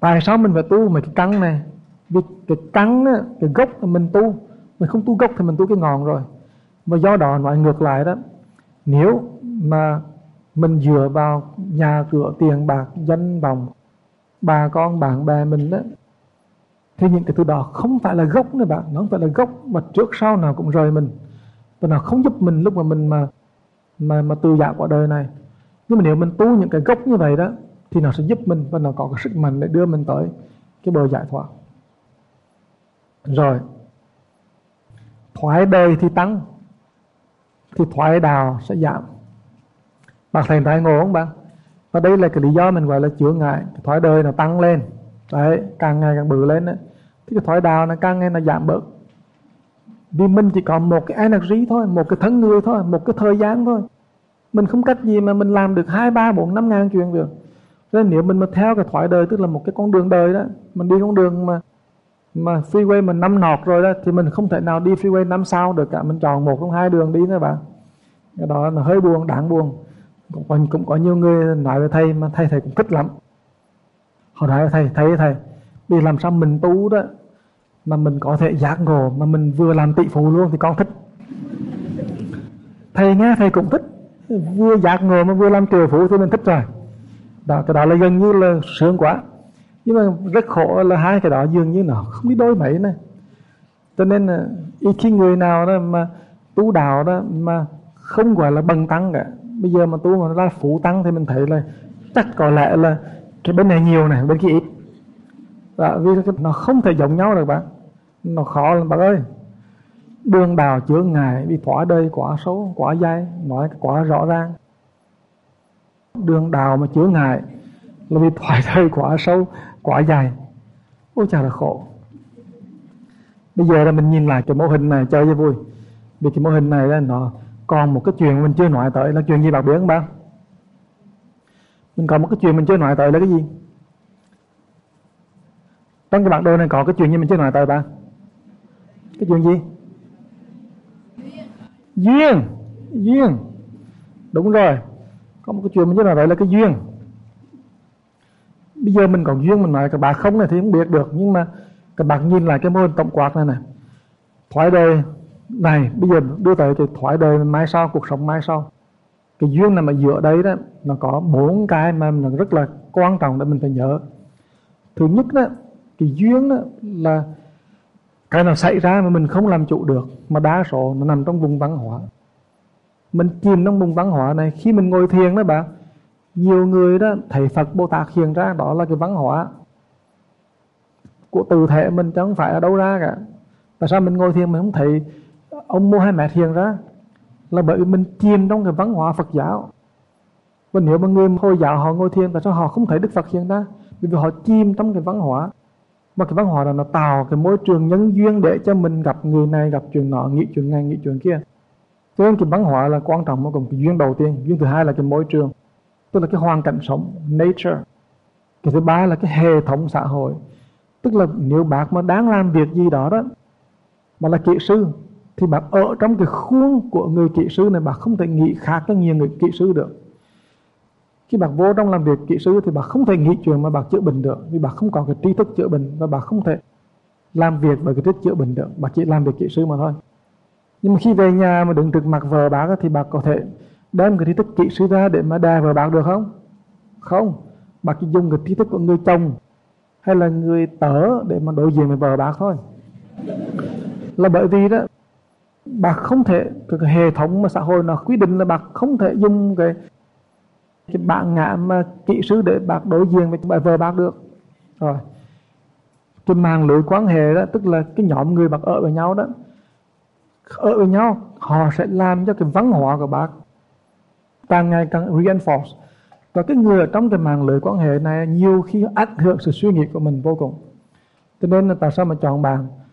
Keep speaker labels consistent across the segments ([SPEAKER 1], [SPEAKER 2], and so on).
[SPEAKER 1] Tại sao mình phải tu mấy cái căn này? Vì cái căn á, cái gốc là mình tu. Mình không tu gốc thì mình tu cái ngọn rồi. Mà do đó nói ngược lại đó, nếu mà mình dựa vào nhà cửa, tiền bạc, danh vọng, bà con bạn bè mình đó, thì những cái thứ đó không phải là gốc nữa bạn. Nó không phải là gốc mà trước sau nào cũng rời mình, và nó không giúp mình lúc mà mình mà từ giã quả đời này. Nhưng mà nếu mình tu những cái gốc như vậy đó, thì nó sẽ giúp mình, và nó có cái sức mạnh để đưa mình tới cái bờ giải thoát. Rồi thoái đời thì tăng, thì thoái đạo sẽ giảm. Bạn thấy tai ngộ không bạn? Và đây là cái lý do mình gọi là chướng ngại. Cái thoái đời nó tăng lên đấy, càng ngày càng bự lên đấy. Thì cái thoái đạo nó càng ngày nó giảm bớt. Vì mình chỉ có một cái energy thôi, một cái thân người thôi, một cái thời gian thôi. Mình không cách gì mà mình làm được 2, 3, 4, 5 ngàn chuyện được. Nên nếu mình mà theo cái thoái đời, tức là một cái con đường đời đó, mình đi con đường mà freeway mà 5 nọt rồi đó, thì mình không thể nào đi freeway 5 sao được cả. Mình chọn một trong 2 đường đi nữa bạn. Cái đó là hơi buồn, đáng buồn. Cũng có nhiều người nói với thầy, mà thầy cũng thích lắm. Họ nói với thầy vì làm sao mình tu đó mà mình có thể giác ngộ mà mình vừa làm tỷ phú luôn, thì con thích. Thầy nghe thầy cũng thích, vừa giác ngộ mà vừa làm triệu phú thì mình thích rồi đó. Cái đó là gần như là sướng quá. Nhưng mà rất khổ là hai cái đó dường như nó không đi đôi mấy này. Cho nên là khi người nào đó mà tu đạo đó mà không gọi là bằng tăng cả, bây giờ mà tu mà ra phụ tăng, thì mình thấy là chắc có lẽ là cái bên này nhiều này, bên kia ít đó. Vì nó không thể giống nhau được bạn. Nó khó lắm bạn ơi. Đường đạo chướng ngại vì thoái đời quá xấu, quá dài, nói quá rõ ràng. Đường đạo mà chướng ngại là vì thoái đời quá sâu, quá dài. Ôi chà là khổ. Bây giờ là mình nhìn lại cái mô hình này chơi cho vui. Vì cái mô hình này là nó còn một cái chuyện mình chưa nói tới. Là chuyện gì bạn biết không bạn? Mình còn một cái chuyện mình chưa nói tới là cái gì? Trong cái bản đồ này có cái chuyện gì mình chưa nói tới bạn? Cái chuyện gì? Duyên. Đúng rồi. Có một cái chuyện mình chưa nói tới là cái duyên. Bây giờ mình có duyên, mình nói các bạn không này thì không biết được. Nhưng mà các bạn nhìn lại cái mô hình tổng quát này này. Thoái đời này, bây giờ đưa tới cái thoái đời mai sau, cuộc sống mai sau. Cái duyên nằm ở giữa đấy đó, nó có 4 cái mà nó rất là quan trọng để mình phải nhớ. Thứ nhất đó, cái duyên đó là cái nào xảy ra mà mình không làm chủ được, mà đa số nó nằm trong vùng văn hóa. Mình chìm trong vùng văn hóa này. Khi mình ngồi thiền đó bạn, nhiều người đó thấy Phật Bồ Tát hiện ra, đó là cái văn hóa của tự thể mình, chứ không phải ở đâu ra cả. Tại sao mình ngồi thiền mình không thấy ông Mohammed hiện ra? Là bởi vì mình chìm trong cái văn hóa Phật giáo. Và nếu mà người Hồi giáo họ ngồi thiền, tại sao họ không thấy Đức Phật hiện ra? Vì họ chìm trong cái văn hóa. Mà cái văn hóa đó nó tạo cái môi trường nhân duyên để cho mình gặp người này, gặp chuyện nọ, nghĩ chuyện này, nghĩ chuyện kia. Cho nên cái văn hóa là quan trọng. Mà còn cái duyên đầu tiên. Duyên thứ hai là cái môi trường, tức là cái hoàn cảnh sống, nature. Cái thứ ba là cái hệ thống xã hội. Tức là nếu bác mà đang làm việc gì đó đó, mà là kỹ sư, thì bác ở trong cái khuôn của người kỹ sư này, bác không thể nghĩ khác với nhiều người kỹ sư được. Khi bác vô trong làm việc kỹ sư thì bác không thể nghĩ chuyện mà bác chữa bệnh được. Vì bác không có cái tri thức chữa bệnh, và bác không thể làm việc với cái tri thức chữa bệnh được. Bác chỉ làm việc kỹ sư mà thôi. Nhưng mà khi về nhà mà đứng trước mặt vợ bác thì bác có thể đem cái tri thức kỹ sư ra để mà đè vợ bác được không? Không. Bác chỉ dùng cái tri thức của người chồng hay là người tớ để mà đối diện với vợ bác thôi. Là bởi vì đó, bác không thể, cái hệ thống mà xã hội nó quy định là bác không thể dùng cái bản ngã mà kỹ sư để bác đối diện với vợ bác được. Rồi cái mạng lưới quan hệ đó, tức là cái nhóm người bác ở với nhau đó, ở với nhau họ sẽ làm cho cái văn hóa của bác càng ngày càng reinforce. Và cái người ở trong cái mạng lưới quan hệ này nhiều khi ảnh hưởng sự suy nghĩ của mình vô cùng. Cho nên là tại sao mà chọn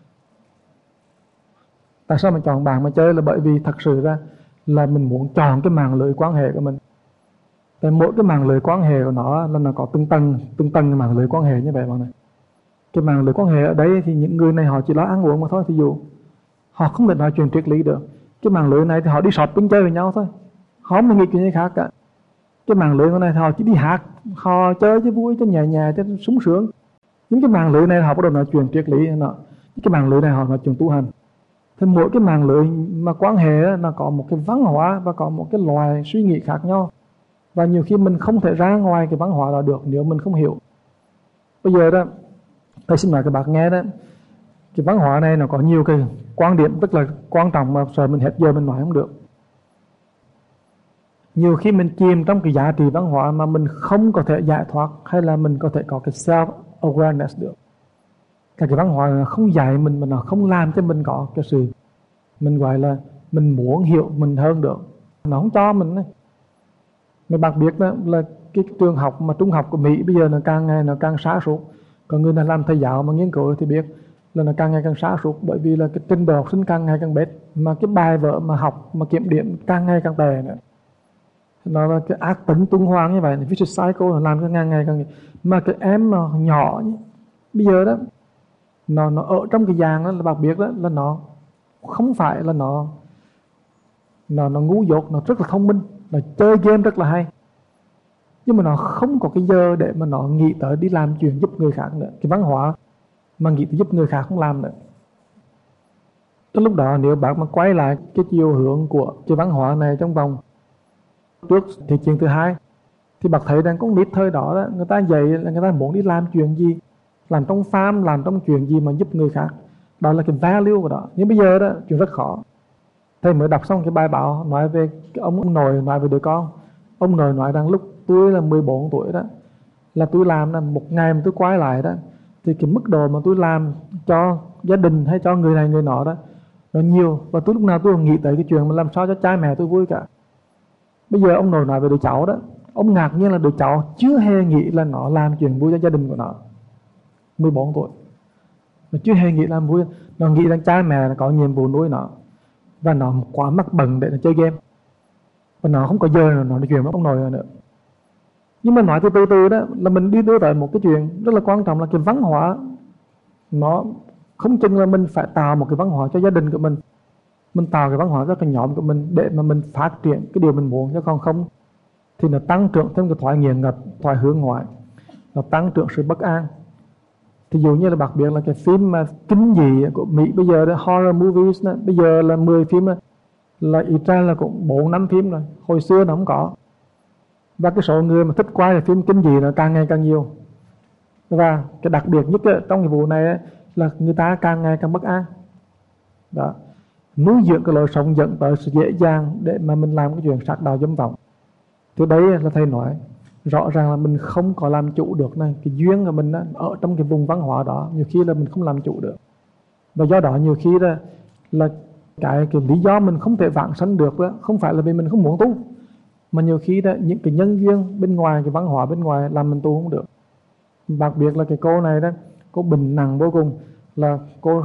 [SPEAKER 1] bạn mà chơi, là bởi vì thật sự ra là mình muốn chọn cái mạng lưới quan hệ của mình. Tại mỗi cái mạng lưới quan hệ của nó là nó có từng tầng mạng lưới quan hệ như vậy bạn này. Cái mạng lưới quan hệ ở đây thì những người này họ chỉ lo ăn uống mà thôi, thí dụ họ không thể nói chuyện triết lý được. Cái mạng lưới này thì họ đi shopping chơi với nhau thôi, họ không nghĩ chuyện gì khác cả. Cái mạng lưới này thì họ chỉ đi hát, họ chơi cho vui, cho nhẹ nhàng, cho sung sướng. Những cái mạng lưới này họ bắt đầu nói chuyện triết lý, những cái mạng lưới này họ nói chuyện tu hành. Thì mỗi cái mạng lưới mà quan hệ đó, nó có một cái văn hóa và có một cái loại suy nghĩ khác nhau. Và nhiều khi mình không thể ra ngoài cái văn hóa đó được nếu mình không hiểu. Bây giờ đó, thầy xin nói các bạn nghe đó, cái văn hóa này nó có nhiều cái quan điểm rất là quan trọng mà sợ mình hết giờ mình nói không được. Nhiều khi mình chìm trong cái giá trị văn hóa mà mình không có thể giải thoát, hay là mình có thể có cái self-awareness được. Cái văn hóa nó không dạy mình mà nó không làm cho mình có cái sự mình gọi là mình muốn hiểu mình hơn được. Nó không cho mình ấy. Mà đặc biệt đó là cái trường học mà trung học của Mỹ bây giờ nó càng ngày nó càng sa sút. Còn người nào làm thầy giáo mà nghiên cứu thì biết là nó càng ngày càng sa sút, bởi vì là cái trình độ học sinh càng ngày càng bết, mà cái bài vở mà học mà kiểm điểm càng ngày càng tệ nữa. Nó là cái ác tính tuần hoàn như vậy, vicious cycle, nó làm cái ngày càng mà cái em mà nhỏ bây giờ đó nó ở trong cái dạng đó là đặc biệt đó là nó không phải là nó ngu dốt, nó rất là thông minh, nó chơi game rất là hay, nhưng mà nó không có cái giờ để mà nó nghĩ tới đi làm chuyện giúp người khác nữa. Cái văn hóa mà nghĩ tới giúp người khác không làm nữa. Tới lúc đó nếu bạn mà quay lại cái chiều hướng của cái văn hóa này trong vòng trước Thế chiến thứ hai, thì bạn thấy rằng con nít thời đó, đó người ta dạy là người ta muốn đi làm chuyện gì, làm trong farm, làm trong chuyện gì mà giúp người khác, đó là cái value của đó. Nhưng bây giờ đó chuyện rất khó. Thầy mới đọc xong cái bài báo nói về cái ông nội nói về đứa con. Ông nội nói rằng lúc tôi là 14 tuổi đó, là tôi làm là một ngày mà tôi quay lại đó, thì cái mức độ mà tôi làm cho gia đình hay cho người này người nọ đó nó nhiều, và tôi lúc nào tôi nghĩ tới cái chuyện mà làm sao cho cha mẹ tôi vui cả. Bây giờ ông nội nói về đứa cháu đó, ông ngạc nhiên là đứa cháu chưa hề nghĩ là nó làm chuyện vui cho gia đình của nó. 14 tuổi nó chưa hề nghĩ làm vui. Nó nghĩ rằng cha mẹ là có nhiệm vụ nuôi nó, và nó quá mắc bận để nó chơi game, và nó không có giờ nó nói chuyện với ông nội nữa. Nhưng mà nói từ từ đó là mình đi đưa tới một cái chuyện rất là quan trọng, là cái văn hóa. Nó không chừng là mình phải tạo một cái văn hóa cho gia đình của mình tạo cái văn hóa cho cái nhóm của mình để mà mình phát triển cái điều mình muốn, chứ còn không thì nó tăng trưởng thêm cái thoái nghiện ngập, thoái hướng ngoại, nó tăng trưởng sự bất an. Thí dụ như là đặc biệt là cái phim mà kinh dị của Mỹ bây giờ đó, horror movies đó, bây giờ là 10 phim đó, là ít ra là cũng 4-5 phim rồi, hồi xưa nó không có. Và cái số người mà thích quay là phim kinh dị nó càng ngày càng nhiều. Và cái đặc biệt nhất trong cái vụ này là người ta càng ngày càng bất an. Đó, nuôi dưỡng cái lối sống dẫn tới sự dễ dàng để mà mình làm cái chuyện sát đạo dâm vọng. Thì đấy là thầy nói rõ ràng là mình không có làm chủ được này. Cái duyên của mình ở trong cái vùng văn hóa đó, nhiều khi là mình không làm chủ được. Và do đó nhiều khi là cái lý do mình không thể vãng sanh được đó, không phải là vì mình không muốn tu, mà nhiều khi đó những cái nhân duyên bên ngoài, cái văn hóa bên ngoài làm mình tu không được. Đặc biệt là cái cô này đó, cô bệnh nặng vô cùng, là cô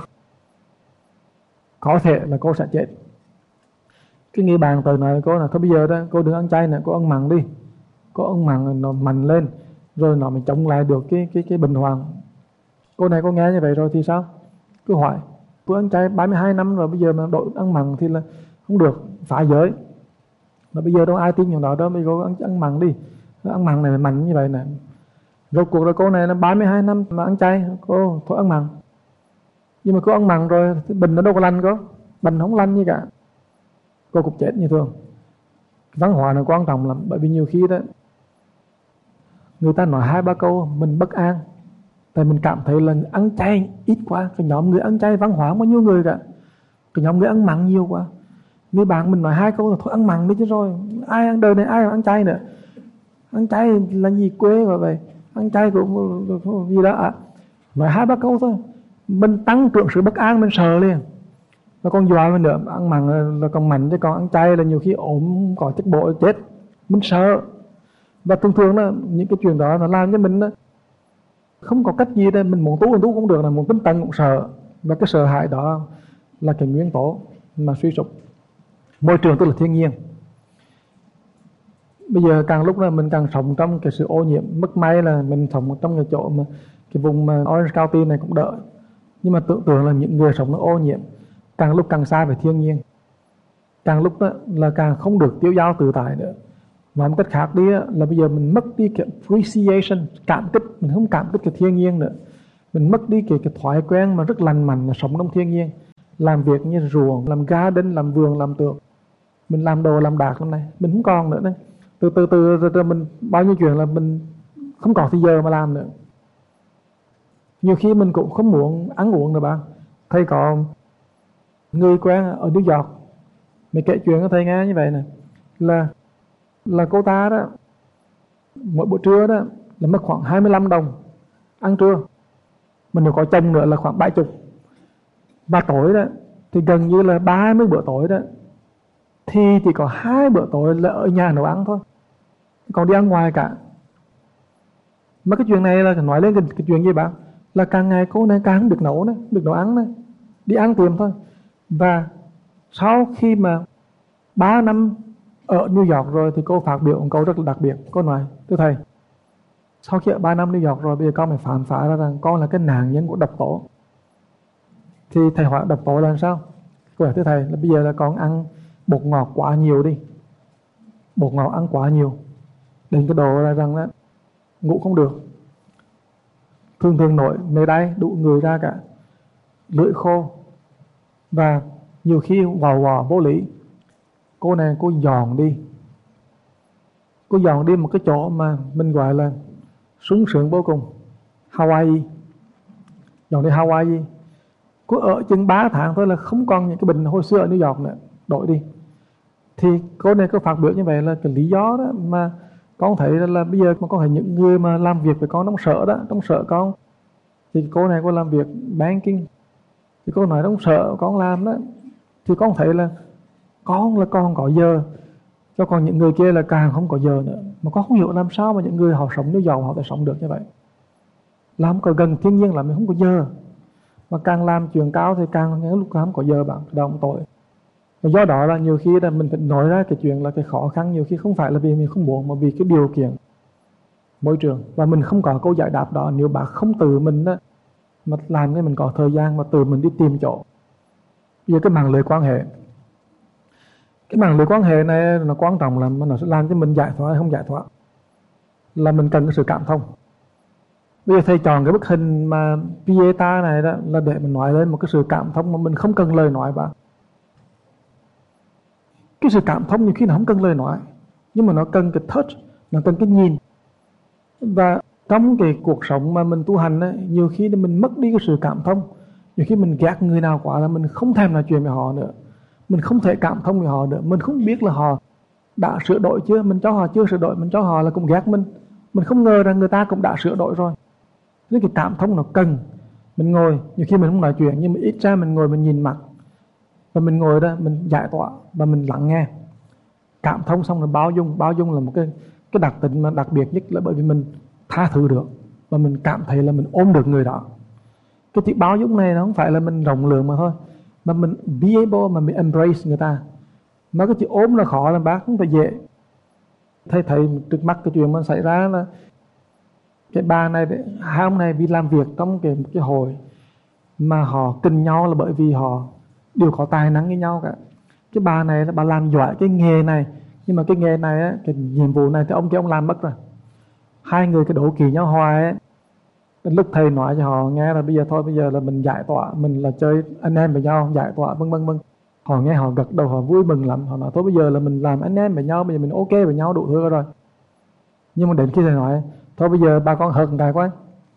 [SPEAKER 1] có thể là cô sẽ chết. Cái người bạn tới nói cô là thôi bây giờ đó cô đừng ăn chay nữa, cô ăn mặn đi. Cô ăn mặn nó mạnh lên rồi nó mới chống lại được cái bệnh hoạn. Cô này cô nghe như vậy rồi thì sao? Cứ hỏi tôi ăn chay 32 năm rồi, bây giờ mà đổi ăn mặn thì là không được, phá giới. Mà bây giờ đâu ai tin những đó đâu, bây giờ cô ăn mặn đi, ăn mặn này mạnh như vậy nè. Rồi cuộc đời cô này là 32 năm mà ăn chay, cô thôi ăn mặn. Nhưng mà cô ăn mặn rồi thì bệnh nó đâu có lành, có bệnh không lành gì cả, cô cũng chết như thường. Văn hóa nó quan trọng lắm, bởi vì nhiều khi đó người ta nói 2-3 câu mình bất an, tại mình cảm thấy là ăn chay ít quá. Cái nhóm người ăn chay văn hóa không có nhiều người cả, cái nhóm người ăn mặn nhiều quá. Người bạn mình nói 2 câu là thôi ăn mặn đi chứ, rồi ai ăn đời này ai ăn chay nữa. Ăn chay là gì quê mà vậy, ăn chay cũng gì đó nói 2-3 câu thôi, mình tăng trưởng sự bất an, mình sợ liền. Nó còn dọa mình nữa, ăn mặn là còn mạnh, chứ còn ăn chay là nhiều khi ốm có chất bộ chết, mình sợ. Và thường thường đó, những cái chuyện đó nó làm cho mình đó, không có cách gì để mình muốn tu cũng được, là muốn tinh tấn cũng sợ. Và cái sợ hãi đó là cái nguyên tố mà suy sụp. Môi trường tức là thiên nhiên. Bây giờ càng lúc là mình càng sống trong cái sự ô nhiễm. Mất may là mình sống trong cái chỗ mà cái vùng mà Orange County này cũng đỡ. Nhưng mà tưởng tượng là những người sống nó ô nhiễm, càng lúc càng xa về thiên nhiên, càng lúc đó là càng không được tiêu dao tự tại nữa. Nói một cách khác đi là bây giờ mình mất đi cái appreciation, cảm kích, mình không cảm kích cái thiên nhiên nữa. Mình mất đi cái thói quen mà rất lành mạnh là sống trong thiên nhiên, làm việc như ruộng, làm garden, làm vườn, làm tược. Mình làm đồ làm đạt hôm nay, mình không còn nữa đấy. Từ mình bao nhiêu chuyện là mình không còn thì giờ mà làm nữa. Nhiều khi mình cũng không muốn ăn uống nữa bạn. Thầy có người quen ở New York, mình kể chuyện cho thầy nghe như vậy này, là cô ta đó mỗi bữa trưa đó là mất khoảng 25 đồng ăn trưa, mình nếu có chồng nữa là khoảng 70. Và tối đó thì gần như là 30 bữa tối đó thì chỉ có 2 bữa tối là ở nhà nấu ăn thôi, còn đi ăn ngoài cả. Mà cái chuyện này là nói lên cái chuyện gì bạn, là càng ngày cô này càng được nấu này, được nấu ăn này, đi ăn tiệm thôi. Và sau khi mà 3 năm ở New York rồi thì cô phát biểu một câu rất là đặc biệt. Cô nói: thưa thầy, sau khi ở 3 năm New York rồi, bây giờ con phải phản phá ra rằng con là cái nạn nhân của độc tố. Thì thầy hỏi độc tố là sao? Cô hỏi: thưa thầy, là bây giờ là con ăn bột ngọt quá nhiều đi, bột ngọt ăn quá nhiều đến cái độ là rằng đó, ngủ không được, thường nổi mề đay đủ người ra cả, lưỡi khô, và nhiều khi vò vô lý. Cô này cô dọn đi một cái chỗ mà mình gọi là sung sướng vô cùng, Hawaii. Dọn đi Hawaii, cô ở chừng 3 tháng thôi là không còn những cái bệnh hồi xưa ở New York nữa, đổi đi. Thì cô này có phát biểu như vậy là cái lý do đó mà con thấy là bây giờ mà con thấy những người mà làm việc với con trong sở đó, trong sở con thì cô này cô làm việc banking, thì cô nói trong sở con làm đó, thì con thấy là con có giờ, cho còn những người kia là càng không có giờ nữa. Mà con không hiểu làm sao mà những người họ sống như giàu họ phải sống được như vậy, làm có gần thiên nhiên là mình không có giờ, mà càng làm chuyện cao thì càng những lúc không có giờ bạn, đó cũng tội. Và do đó là nhiều khi là mình phải nói ra cái chuyện là cái khó khăn nhiều khi không phải là vì mình không muốn, mà vì cái điều kiện môi trường, và mình không có câu giải đáp đó nếu bạn không tự mình đó mà làm cái mình có thời gian mà tự mình đi tìm chỗ. Bây giờ cái mạng lưới quan hệ này nó quan trọng là nó sẽ làm cho mình giải thoát hay không giải thoát, là mình cần cái sự cảm thông. Bây giờ thầy chọn cái bức hình mà Pieta này đó là để mình nói lên một cái sự cảm thông mà mình không cần lời nói bạn. Cái sự cảm thông nhiều khi nó không cần lời nói, nhưng mà nó cần cái touch, nó cần cái nhìn. Và trong cái cuộc sống mà mình tu hành ấy, nhiều khi mình mất đi cái sự cảm thông. Nhiều khi mình ghét người nào quá là mình không thèm nói chuyện với họ nữa, mình không thể cảm thông với họ nữa. Mình không biết là họ đã sửa đổi chưa, mình cho họ chưa sửa đổi, mình cho họ là cũng ghét mình không ngờ rằng người ta cũng đã sửa đổi rồi. Nên cái cảm thông nó cần. Mình ngồi, nhiều khi mình không nói chuyện, nhưng mà ít ra mình ngồi mình nhìn mặt, và mình ngồi đó mình giải tỏa và mình lắng nghe. Cảm thông xong rồi bao dung là một cái đặc tính mà đặc biệt nhất, là bởi vì mình tha thứ được và mình cảm thấy là mình ôm được người đó. Cái chữ bao dung này nó không phải là mình rộng lượng mà thôi, mà mình be able mà mình embrace người ta. Mà cái chữ ôm là khó lắm bác, không phải dễ. Thấy trước mắt cái chuyện mà xảy ra là cái bà này, hai ông này đi làm việc trong cái hội mà họ kinh nhau là bởi vì họ đều có tài năng với nhau cả. Cái bà này là bà làm giỏi cái nghề này, nhưng mà cái nghề này á, cái nhiệm vụ này thì ông kia ông làm mất rồi. Hai người cái đố kỵ nhau hoài ấy. Lúc thầy nói cho họ nghe là bây giờ là mình giải tỏa, mình là chơi anh em với nhau, giải tỏa vân vân. Họ nghe họ gật đầu, họ vui mừng lắm. Họ nói thôi bây giờ là mình làm anh em với nhau, bây giờ mình ok với nhau đủ thứ rồi. Nhưng mà đến khi thầy nói thôi bây giờ bà con hớt một cái quá,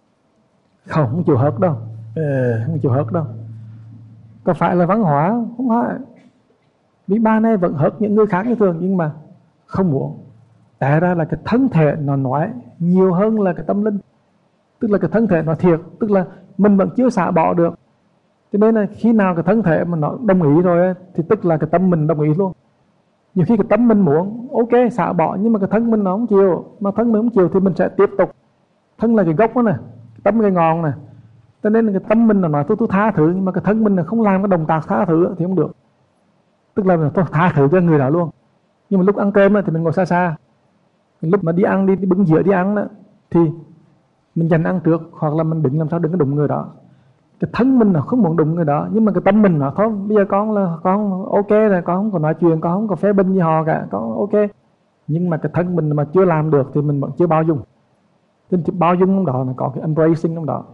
[SPEAKER 1] không chịu hớt đâu, không chịu hớt đâu. Có phải là văn hóa không phải, vì ba này vẫn hớt những người khác như thường, nhưng mà không muốn. Tại ra là cái thân thể nó nói nhiều hơn là cái tâm linh. Tức là cái thân thể nó thiệt, tức là mình vẫn chưa xả bỏ được. Cho nên là khi nào cái thân thể mà nó đồng ý rồi thì tức là cái tâm mình đồng ý luôn. Nhiều khi cái tâm mình muốn ok xả bỏ, nhưng mà cái thân mình nó không chịu. Mà thân mình không chịu thì mình sẽ tiếp tục. Thân là cái gốc đó nè, tâm cái ngọn nè. Cho nên là cái tâm mình nó nói tôi tha thứ, nhưng mà cái thân mình là không làm cái động tác tha thứ thì không được. Tức là tôi tha thứ cho người đó luôn. Nhưng mà lúc ăn cơm thì mình ngồi xa xa. Lúc mà đi ăn, đi bưng dĩa đi ăn đó, thì mình dành ăn trước, hoặc là mình định làm sao đừng có đụng người đó. Cái thân mình là không muốn đụng người đó, nhưng mà cái tâm mình là thôi bây giờ con ok rồi, con không còn nói chuyện, con không còn phê bình gì họ cả, con ok. Nhưng mà cái thân mình mà chưa làm được thì mình vẫn chưa bao dung. Nên bao dung trong đó là có cái embracing trong đó.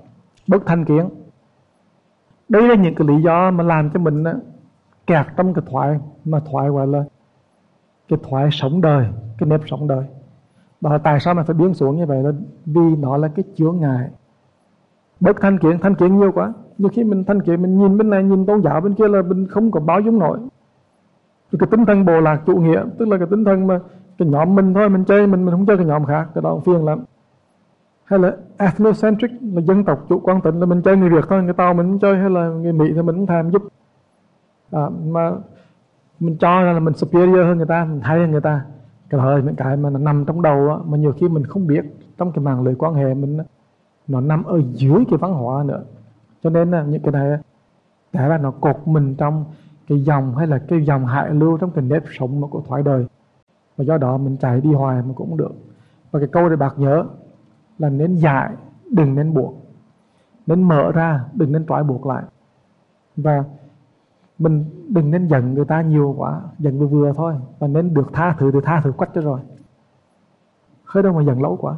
[SPEAKER 1] bất thanh kiến. Đây là những cái lý do mà làm cho mình kẹt trong cái thoại, mà thoại gọi là cái thoại sống đời, cái nếp sống đời. Đó là tại sao mà phải biến xuống như vậy, là vì nó là cái chướng ngại. Bất thanh kiến nhiều quá. Nhiều khi mình thanh kiến, mình nhìn bên này, nhìn tôn giáo bên kia là mình không có bao dung nổi. Cái tinh thần bộ lạc chủ nghĩa, tức là cái tinh thần mà cái nhóm mình thôi, mình chơi, mình không chơi cái nhóm khác, cái đó phiền lắm. Hay là ethnocentric, là dân tộc chủ quan tính, là mình chơi người Việt thôi, người Tàu mình không chơi, hay là người Mỹ thì mình không thèm giúp. Mà mình cho ra là mình superior hơn người ta, mình hay hơn người ta. Cái đó là những cái mà nó nằm trong đầu đó, mà nhiều khi mình không biết. Trong cái mạng lưới quan hệ mình, nó nằm ở dưới cái văn hóa nữa. Cho nên là những cái này để là nó cột mình trong cái dòng, hay là cái dòng hại lưu trong cái nếp sống của thoại đời. Và do đó mình chạy đi hoài mà cũng không được. Và cái câu này bác nhớ là nên dạy, đừng nên buộc. Nên mở ra, đừng nên trói buộc lại. Và mình đừng nên giận người ta nhiều quá, giận vừa vừa thôi. Và nên được tha thứ thì tha thứ quách cho rồi, hơi đâu mà giận lâu quá.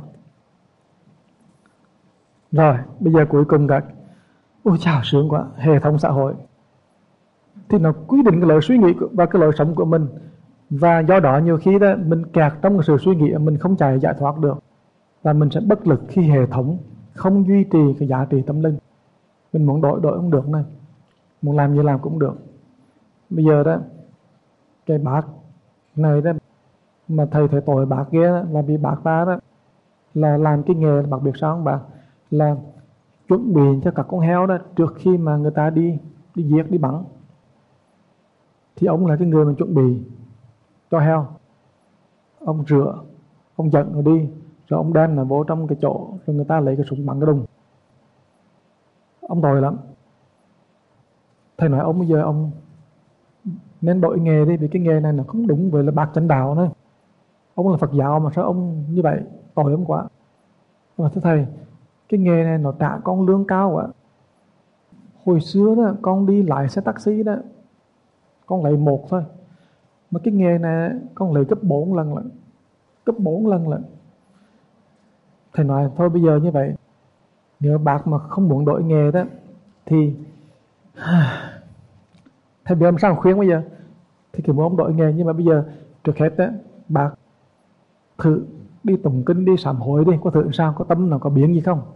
[SPEAKER 1] Rồi bây giờ cuối cùng các ôi chào sướng quá, hệ thống xã hội thì nó quyết định cái lời suy nghĩ và cái lời sống của mình. Và do đó nhiều khi đó mình kẹt trong cái sự suy nghĩ, mình không chạy giải thoát được. Và mình sẽ bất lực khi hệ thống không duy trì cái giá trị tâm linh. Mình muốn đổi không được này, muốn làm gì làm cũng được. Bây giờ đó cái bác này đó, mà thầy thấy tội bác kia đó, là vì bác ta đó là làm cái nghề, bác biết sao không bác, là chuẩn bị cho các con heo đó trước khi mà người ta đi giết, đi bắn. Thì ông là cái người mà chuẩn bị cho heo. Ông rửa, ông dẫn rồi đi, rồi ông đem nó vô trong cái chỗ, rồi người ta lấy cái súng bắn cái đùng. Ông tội lắm. Thầy nói ông bây giờ ông nên đổi nghề đi, vì cái nghề này nó không đúng với là bác chánh đạo nữa. Ông là Phật giáo mà sao ông như vậy, tội ông quá. Mà thưa thầy, cái nghề này nó trả con lương cao quá. Hồi xưa đó con đi lái xe taxi đó, con lấy 1 thôi, mà cái nghề này con lấy gấp 4 lần lận. Gấp 4 lần lận. Thầy nói thôi bây giờ như vậy, nếu bác mà không muốn đổi nghề đó thì thầy biết làm sao khuyên bây giờ. Thì kiểu muốn ông đổi nghề, nhưng mà bây giờ trước hết đó, bác thử đi tụng kinh, đi sám hối đi, có thử sao, có tâm nào có biến gì không.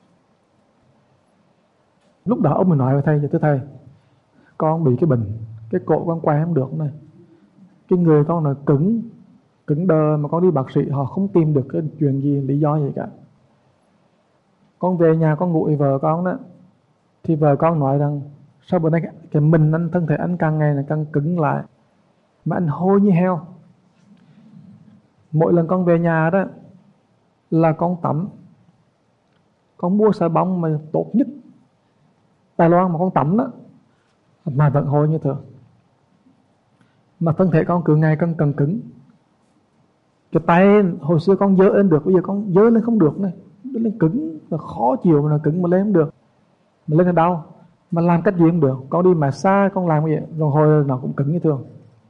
[SPEAKER 1] Lúc đó ông mới nói với thầy, thưa thầy, con bị cái bệnh, cái cổ con quay không được này, cái người con là cứng đờ, mà con đi bác sĩ họ không tìm được cái chuyện gì, lý do gì cả. Con về nhà con ngủ với vợ con đó, thì vợ con nói rằng sao bữa nay cái mình anh, thân thể anh càng ngày là càng cứng lại, mà anh hôi như heo. Mỗi lần con về nhà đó là con tắm, con mua xà bông mà tốt nhất Đài Loan mà con tắm đó, mà vẫn hôi như thường. Mà thân thể con cứ ngày càng cứng. Cái tay hồi xưa con dơ lên được, bây giờ con dơ lên không được này, lên cứng, là khó chịu, mà nó cứng mà lên không được, mà lên là đau, mà làm cách gì không được. Con đi massage, con làm cái gì rồi hồi nó cũng cứng như thường.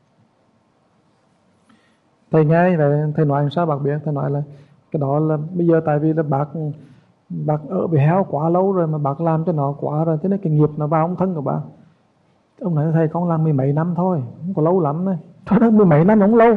[SPEAKER 1] Thầy nghe vậy, thầy nói sao bác biết? Thầy nói là cái đó là bây giờ tại vì là bác ở bị héo quá lâu rồi, mà bác làm cho nó quá rồi, thế nên cái nghiệp nó vào ông thân của bác. Ông nói thầy con làm 10 mấy năm thôi, không có lâu lắm này. Thôi đó 10 mấy năm không lâu.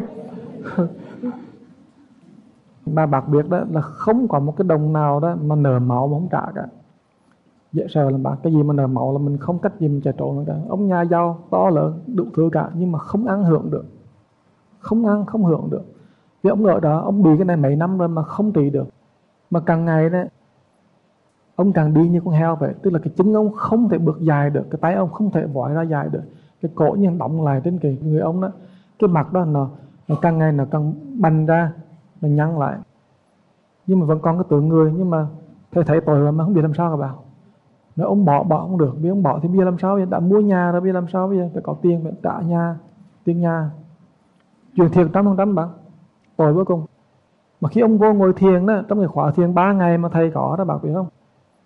[SPEAKER 1] Mà bác biết đó là không có một cái đồng nào đó mà nợ máu mà không trả cả. Dễ sợ là bác, cái gì mà nợ máu là mình không cách gì mình chạy trốn nữa cả. Ông nhà giàu to lớn đủ thứ cả, nhưng mà không ăn hưởng được, không ăn không hưởng được. Vì ông ở đó, ông bị cái này mấy năm rồi mà không trị được. Mà càng ngày đấy ông càng đi như con heo vậy. Tức là cái chân ông không thể bước dài được, cái tay ông không thể vói ra dài được, cái cổ như đóng lại trên cái người ông đó. Cái mặt đó nó càng ngày nó càng bành ra, nó nhăn lại, nhưng mà vẫn còn cái tượng người. Nhưng mà thầy thấy tội mà không biết làm sao cả bạn. Nếu ông bỏ không được, biết ông bỏ thì bây giờ làm sao? Bây giờ đã mua nhà rồi, bây giờ làm sao? Bây giờ phải có tiền, phải trả nhà, tiền nhà. Chuyện thiền 100% bạn, tội vô cùng. Mà khi ông vô ngồi thiền đó, trong cái khóa thiền 3 ngày mà thầy có đó, bạn biết không?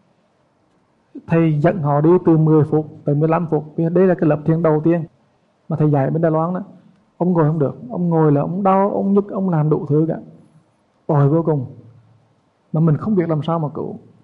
[SPEAKER 1] Thầy dẫn họ đi từ 10 phút tới 15 phút. Đây là cái lớp thiền đầu tiên mà thầy dạy bên Đài Loan đó. Ông ngồi không được, ông ngồi là ông đau, ông nhức, ông làm đủ thứ cả. Tội vô cùng. Mà mình không biết làm sao mà cứu.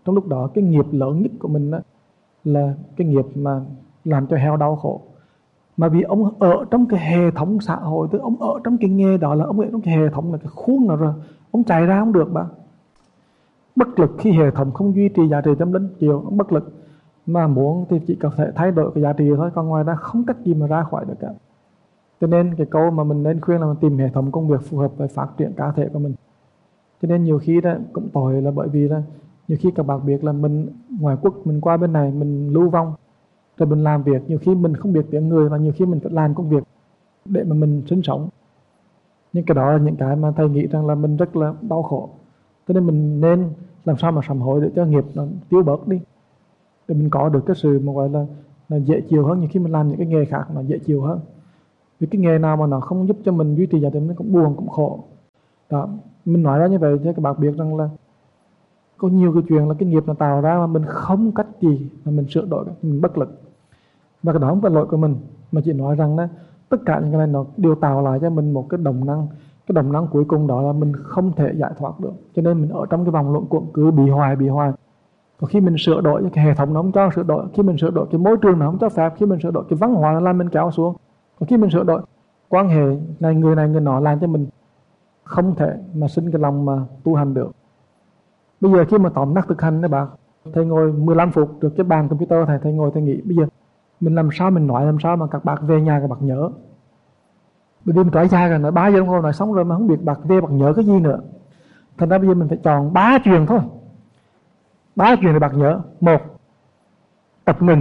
[SPEAKER 1] Trong lúc đó cái nghiệp lớn nhất của mình đó là cái nghiệp mà làm cho heo đau khổ. Mà vì ông ở trong cái hệ thống xã hội, tức ông ở trong cái nghề đó, là ông ở trong cái hệ thống là cái khuôn nào rồi, ông chạy ra không được bạn. Bất lực khi hệ thống không duy trì giá trị tâm linh, chịu ông bất lực. Mà muốn thì chỉ có thể thay đổi cái giá trị thôi, còn ngoài ra không cách gì mà ra khỏi được cả. Cho nên cái câu mà mình nên khuyên là mình tìm hệ thống công việc phù hợp với phát triển cá thể của mình. Cho nên nhiều khi đó cũng tội là bởi vì là nhiều khi các bạn biết là mình ngoài quốc, mình qua bên này mình lưu vong rồi mình làm việc, nhiều khi mình không biết tiếng người và nhiều khi mình phải làm công việc để mà mình sinh sống. Nhưng cái đó là những cái mà thầy nghĩ rằng là mình rất là đau khổ. Cho nên mình nên làm sao mà sám hối để cho nghiệp nó tiêu bớt đi, để mình có được cái sự mà gọi là dễ chịu hơn. Nhiều khi mình làm những cái nghề khác nó dễ chịu hơn, vì cái nghề nào mà nó không giúp cho mình duy trì giá trị nó cũng buồn, cũng khổ đó. Mình nói ra như vậy cho các bạn biết rằng là có nhiều cái chuyện là cái nghiệp nó tạo ra mà mình không cách gì mà mình sửa đổi, mình bất lực. Và cái đó không phải lỗi của mình, mà chỉ nói rằng đó, tất cả những cái này nó đều tạo lại cho mình một cái động năng. Cái động năng cuối cùng đó là mình không thể giải thoát được, cho nên mình ở trong cái vòng luẩn quẩn cứ bị hoài. Có khi mình sửa đổi cái hệ thống nó không cho sửa đổi, khi mình sửa đổi cái môi trường nó không cho phép, khi mình sửa đổi cái văn hóa nó làm mình kéo xuống, có khi mình sửa đổi quan hệ này người nọ làm cho mình không thể mà sinh cái lòng mà tu hành được. Bây giờ khi mà tóm tắt thực hành đó bạn, thầy ngồi 15 phút được cái bàn computer, thầy ngồi thầy nghĩ bây giờ mình làm sao mình nói làm sao mà các bạn về nhà các bạn nhớ. Bởi vì mình trói dài rồi, nói 3 giờ đồng hồ nói xong rồi mà không biết bạn về bạn nhớ cái gì nữa. Thành ra bây giờ mình phải chọn 3 chuyện thôi, 3 chuyện để bạn nhớ. 1. Tập ngừng.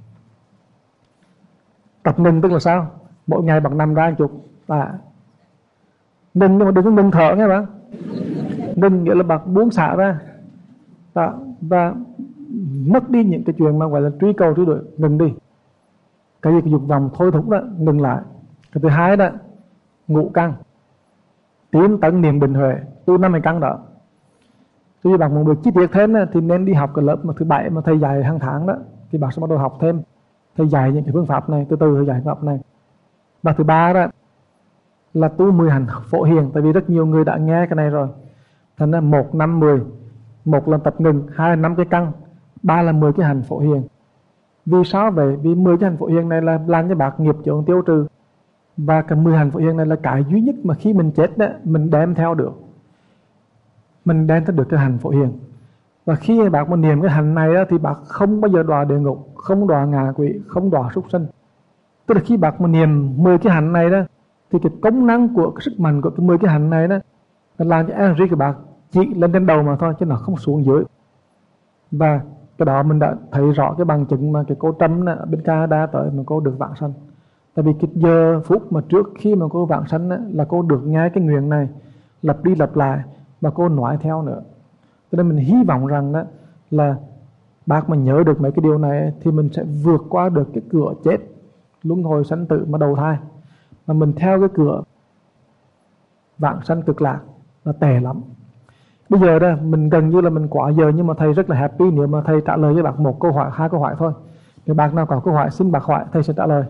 [SPEAKER 1] Tập ngừng tức là sao? Mỗi ngày bạn nằm ra một chút ngừng, nhưng mà đừng có ngừng thở nghe bạn. Ngừng nghĩa là bạn buông xả ra và mất đi những cái chuyện mà gọi là truy cầu truy đuổi, ngừng đi. Cái gì cái dục vọng thôi thúc đó, ngừng lại. Cái thứ hai đó, ngũ căn, tiến tấn niệm định huệ, tu 50 căn đó. Thì bạn muốn được chi tiết thêm thì nên đi học cái lớp mà thứ 7 mà thầy dạy hàng tháng đó, thì bạn sẽ bắt đầu học thêm. Thầy dạy những cái phương pháp này, từ từ thầy dạy phương pháp này. Và thứ 3 đó là tu 10 hành phổ hiền, tại vì rất nhiều người đã nghe cái này rồi. Thành ra 1, 5, 10. 1 là tập ngừng, 2 là 5 cái căn, 3 là 10 cái hành phổ hiền. Vì sao vậy? Vì 10 cái hành phổ hiền này là làm cho bạn nghiệp chướng tiêu trừ. Và cái 10 hành phổ hiền này là cái duy nhất mà khi mình chết đó, mình đem theo được. Mình đem theo được cái hành phổ hiền. Và khi bạn mà niệm cái hành này đó, thì bạn không bao giờ đọa địa ngục, không đọa ngạ quỷ, không đọa súc sinh. Tức là khi bạn mà niệm 10 cái hành này đó, thì cái công năng của cái sức mạnh của cái 10 cái hành này đó là làm cho energy của bạn chỉ lên trên đầu mà thôi, chứ nó không xuống dưới. Và cái đó mình đã thấy rõ cái bằng chứng mà cái cô Trâm ở bên Canada tới mà cô được vãng sanh. Tại vì cái giờ phút mà trước khi mà cô vãng sanh là cô được nghe cái nguyện này lặp đi lặp lại và cô nói theo nữa. Cho nên mình hy vọng rằng đó là bác mà nhớ được mấy cái điều này thì mình sẽ vượt qua được cái cửa chết, luân hồi sanh tử mà đầu thai, mà mình theo cái cửa vãng sanh cực lạc là tệ lắm. Bây giờ đó mình gần như là mình quá giờ, nhưng mà thầy rất là happy nếu mà thầy trả lời với bạn 1 câu hỏi, 2 câu hỏi thôi. Nếu bạn nào có câu hỏi xin bác hỏi, thầy sẽ trả lời.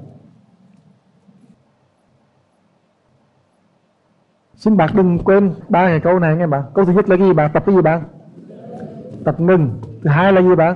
[SPEAKER 1] Xin bác đừng quên 3 cái câu này nghe bạn. Câu thứ nhất là gì bạn? Tập cái gì bạn? Tập ngừng. Thứ 2 là gì bạn?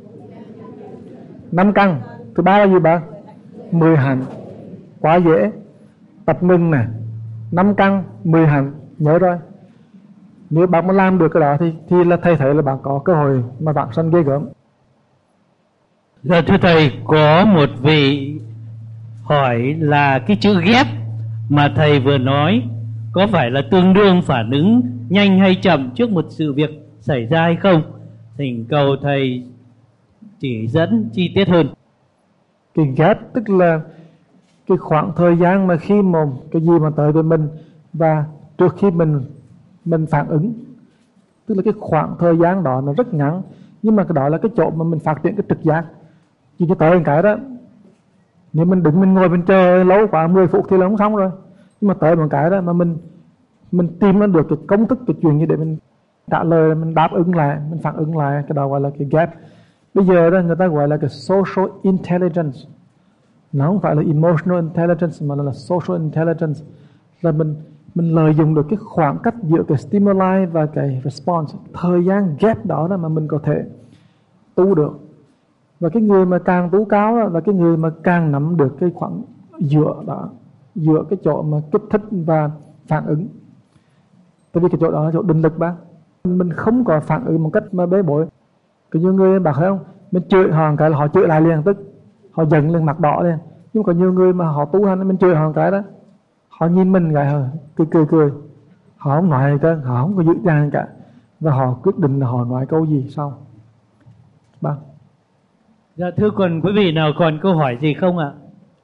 [SPEAKER 1] 5 căn. Thứ 3 là gì bạn? 10 hành. Quá dễ. Tập ngừng nè, 5 căn, 10 hành, nhớ rồi. Nếu bạn mà làm được cái đó thì là thầy thấy là bạn có cơ hội mà vãng sanh ghê gớm.
[SPEAKER 2] Dạ thưa thầy, có một vị hỏi là cái chữ ghép mà thầy vừa nói có phải là tương đương phản ứng nhanh hay chậm trước một sự việc xảy ra hay không? Thỉnh cầu thầy chỉ dẫn chi tiết hơn.
[SPEAKER 1] Cái ghép tức là cái khoảng thời gian mà khi mà cái gì mà tới với mình và trước khi mình phản ứng, tức là cái khoảng thời gian đó nó rất ngắn, nhưng mà cái đó là cái chỗ mà mình phát triển cái trực giác. Chỉ cho tới cái đó, nếu mình đứng mình ngồi mình chờ lâu quá 10 phút thì là không xong rồi. Nhưng mà tới một cái đó mà mình tìm ra được cái công thức, cái chuyện như để mình trả lời, mình đáp ứng lại, mình phản ứng lại, cái đó gọi là cái gap. Bây giờ đó người ta gọi là cái social intelligence. Nó không phải là emotional intelligence mà là social intelligence. Là mình lợi dụng được cái khoảng cách giữa cái stimuli và cái response, thời gian gap đó mà mình có thể tu được. Và cái người mà càng tu cao đó là cái người mà càng nắm được cái khoảng giữa đó, giữa cái chỗ mà kích thích và phản ứng. Tại vì cái chỗ đó là chỗ định lực ba. Mình không có phản ứng một cách mà bế bối. Có nhiều người bảo thấy không, mình chửi họ một cái là họ chửi lại liền, tức họ giận lên mặt đỏ liền. Nhưng có nhiều người mà họ tu hành, mình chửi họ một cái đó, họ nhìn mình cái cười, họ không nói gì cả, họ không có giữ dàng cả, và họ quyết định là họ nói câu gì sau. Ba.
[SPEAKER 2] Dạ thưa còn quý vị nào còn câu hỏi gì không ạ?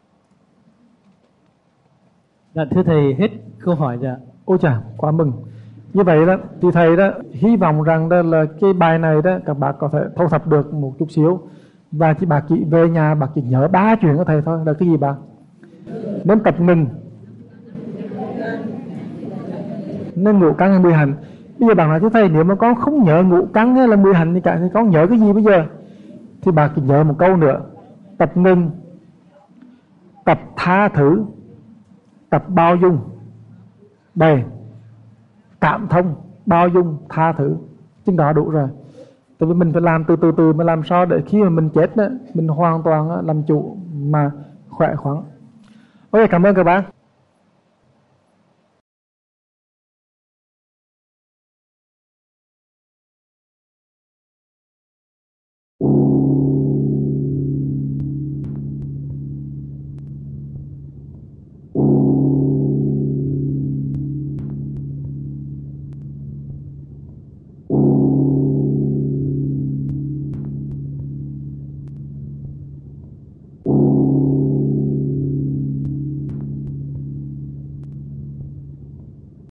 [SPEAKER 2] Dạ thưa thầy, hết câu hỏi rồi ạ.
[SPEAKER 1] Ôi chà, quá mừng. Như vậy đó thì thầy đó hy vọng rằng đó là cái bài này đó các bạn có thể thu thập được một chút xíu, và khi bạn chỉ về nhà bạn chỉ nhớ 3 chuyện của thầy thôi. Là cái gì bạn? Nên tập ngừng, nên ngũ căn hay 10 hành. Bây giờ bạn nói với thầy, nếu mà con không nhớ ngũ căn hay là 10 hành thì cả, thì con nhớ cái gì bây giờ? Thì bạn chỉ nhớ một câu nữa: tập ngừng, tập tha thứ, tập bao dung. Đây, cảm thông, bao dung, tha thứ, chừng đó đủ rồi. Tại vì mình phải làm từ từ mà làm sao để khi mà mình chết đó, mình hoàn toàn làm chủ mà khỏe khoắn. Ok, cảm ơn các bạn.